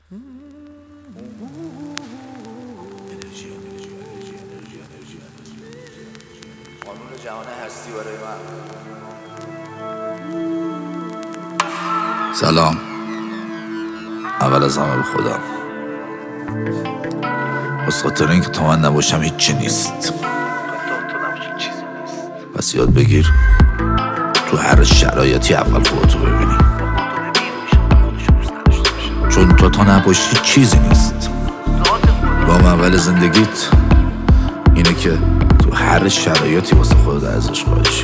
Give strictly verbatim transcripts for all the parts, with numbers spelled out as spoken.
قانون جهان هستی برای من. سلام. اول از همه به خودم، بس خاطر اینکه تا من نباشم هیچی نیست. پس یاد بگیر تو هر شرایطی اول خودتو ببینی، چون تو تا نباشی چیزی نیست. گام اول زندگیت اینه که تو هر شرایطی واسه خودت ارزش قائلشی.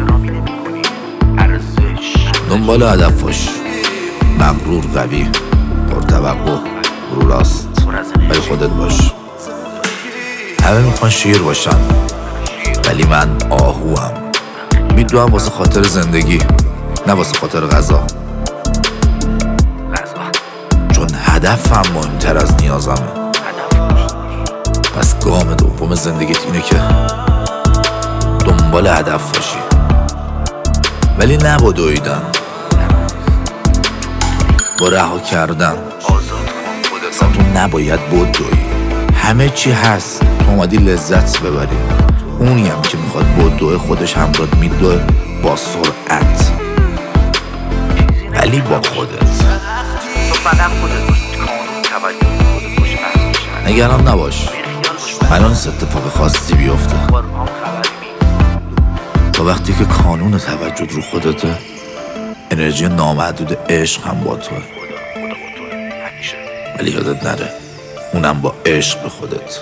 دنبال هدف باش، مغرور، قوی، پرتوقع، رو راست، ولی خودت باش. همه میخوان شیر باشن، ولی من آهوام. میدوام واسه خاطر زندگی، نه واسه خاطر غذا، چون هدفم مهمتر از نیازمه. پس گام دوم زندگیت اینه که دنبال هدف باشی، ولی نه با دویدن، با رها کردن. اصلا تو نباید بدوی، همه چی هست، تو اومدی لذت ببری. اونی هم که میخواد بدوی خودش همراه میدوه با سرعت، ولی با خودت. نگران نباش، الان نیست اتفاق خاصی بیفته. تا وقتی که قانون توجه رو خودته، انرژی نامحدود عشق هم با توه. ولی یادت نره اونم با عشق به خودت.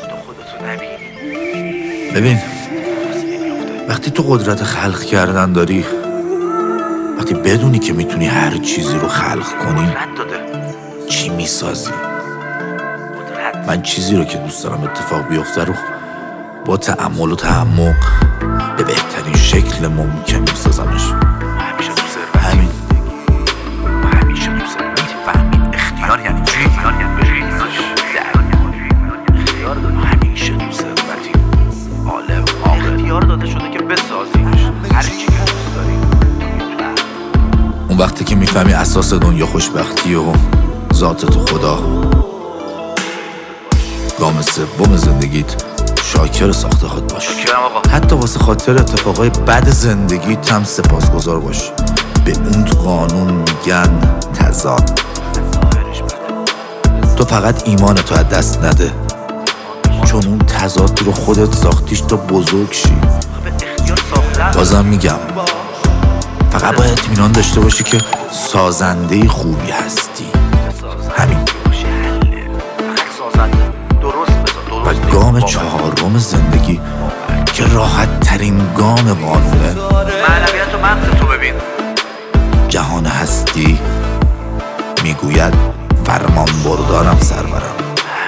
ببین، وقتی تو قدرت خلق کردن داری، وقتی بدونی که میتونی هر چیزی رو خلق کنی، چی میسازی؟ من چیزی رو که دوست دارم اتفاق بیفته رو با تأمل و تعمق به بهترین شکل ممکن میسازمش. همین. همیشه تو زندگی فهمید اختیار یعنی چی؟ اختیار یعنی بری اختیار داری. همیشه تو ثروتی عالم اختیار داده شده که بسازیش هر چی که دوست داری. اون وقتی که میفهمی اساس دنیا خوشبختی و ذات تو خدا، گام سوم زندگیت شاکر ساخته خود باش. حتی واسه خاطر اتفاقای بد زندگیت هم سپاسگزار باش. به اون قانون میگن تضاد. تو فقط ایمانتو از دست نده، چون اون تضاد رو خودت ساختیش تا بزرگ شی. بازم میگم، فقط باید اطمینان داشته باشی که سازنده خوبی هستی. همین. و گام چهارم زندگی که راحت ترین گام قانونه، معنویت و مغز تو ببین. جهان هستی میگوید فرمان بردارم سرورم.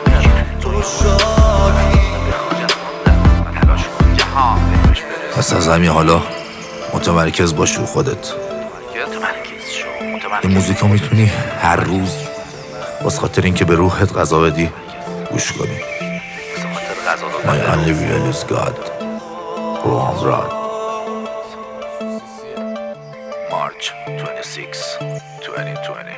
پس از همین حالا متمرکز باش رو خودت. این موزیکا میتونی هر روز واسه خاطر این که به روحت غذا بدی گوش کنی. My only real is God. برو همراه. March twenty-sixth, twenty twenty.